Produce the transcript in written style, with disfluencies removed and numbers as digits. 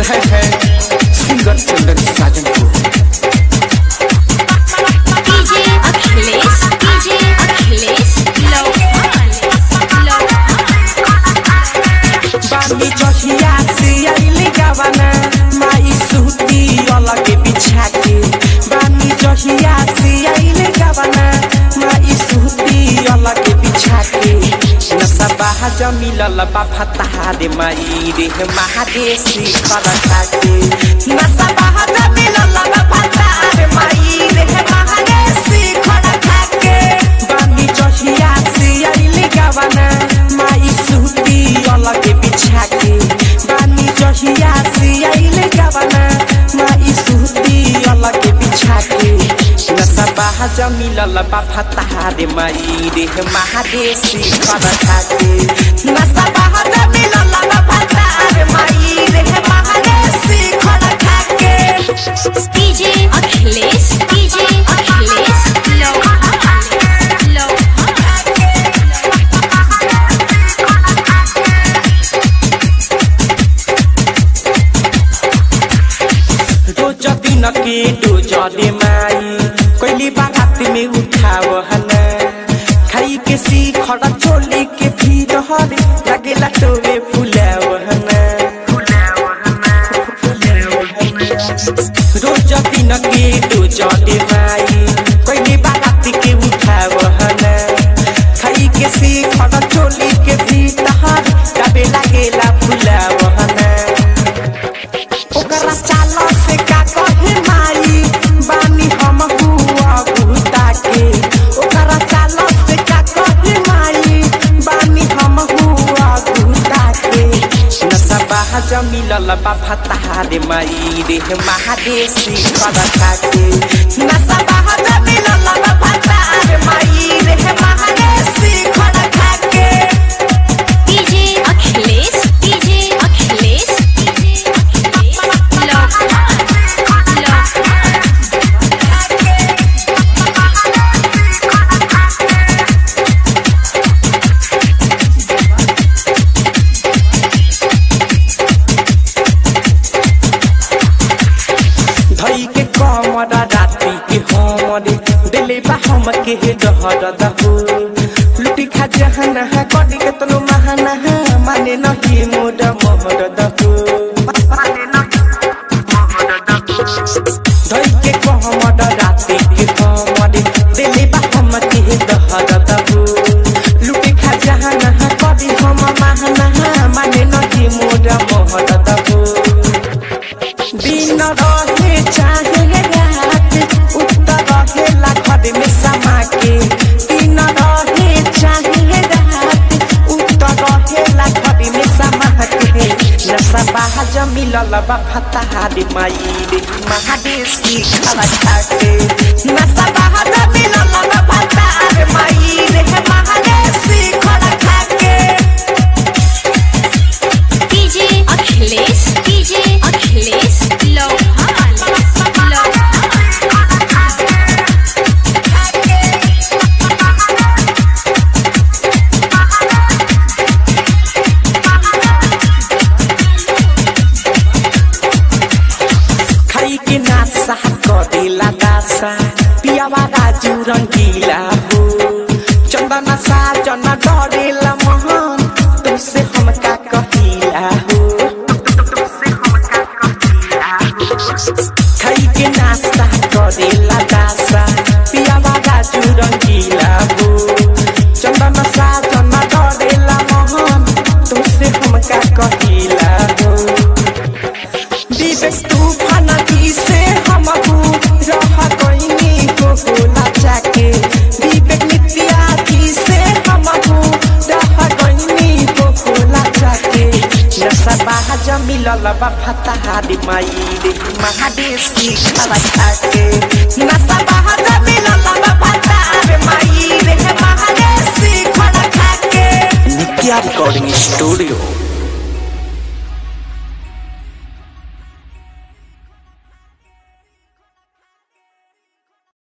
रहे हैं सिंगर चंदन साजन को। बानी जहिया से आइले गावाना माई सूती अलग बिछा के। बानी जहिया से आइले गावाना माई सूती अलग बिछा के। नशा बाहज मिलल बा फताहारे माई रे महादेसी खरखा के। नशा बाहज मिलल बा फताहारे माई रे महादेसी खरखा के। बानी जहिया से आइले गावाना माई सूती अलग बिछा के। बानी जहिया से आइले गावाना माई सूती अलग बिछा के। नशा बाहज मिलल बा फताहारे माई रे महादेसी खरखा के। नशा बाहज मिलल बा फताहारे माई रे महादेसी खरखा के। डीजे अखिलेश लो रोज दिन के डोजले माई कोइली बारात में उठाव हना। खाई के सीखड़ चोली के भीड़ हरे लगेला टोवे फुलाव हना। रोज दिन के डोजले माई कोइली बारात के उठाव हना। खाई के सीखड़ चोली के भीड़ हरे तबे लगेला फुलाव हना। ओकरा चालो से का कहे माई बानी हम हुआ भूता के। ओकरा चालो से का कहे माई बानी हम हुआ भूता के। नशा बाहज मिलल बा फताहारे माई रे महादेसी खरखा के। नशा बाहज मिलल बा फताहारे माई रे महादेसी खरखा के। डीजे अखिलेश धई के कमर राती के हमरे दिले बा हम के डहर दहु। लुटी खा जहन है कडी के तनो महाना माने नहीं मोड मोहर दहु। धई के कमर राती के हमरे दिले बा हम के डहर दहु। लुटी खा जहन है कडी हम महाना माने नहीं मोड मोहर दहु। दिन रहे चाहे रात उत्तर रहेला घर में समा के। दिन रहे चाहे रात उत्तर रहेला घर में समा के। नशा बाहज मिलल बा फताहारे माई रे महादेसी खरखा के। नशा बाहज मिलल बा फताहारे माई रे महादेसी खरखा के। डीजे अखिलेश लो खाई के नासा करेला दासा पियावा राजू रंगीला हो। चंदन साजन डरेला मोहन तुझसे हम का कहिला हो। खाई के नाश्ता करेला दासा पियावा राजू रंगीला हो। चंदन साजन डरेला मोहन तुझसे हम का कहिला हो। विवेक तूफान की से हम रह गईनी को होला जाके। विवेक नित्या की से हम रह गईनी को होला जाके। नशा बाहज मिलल बा फताहारे माई रे महादेसी खरखा के। नशा बाहज मिलल बा फताहारे माई रे महादेसी खरखा के। Nitya recording studio.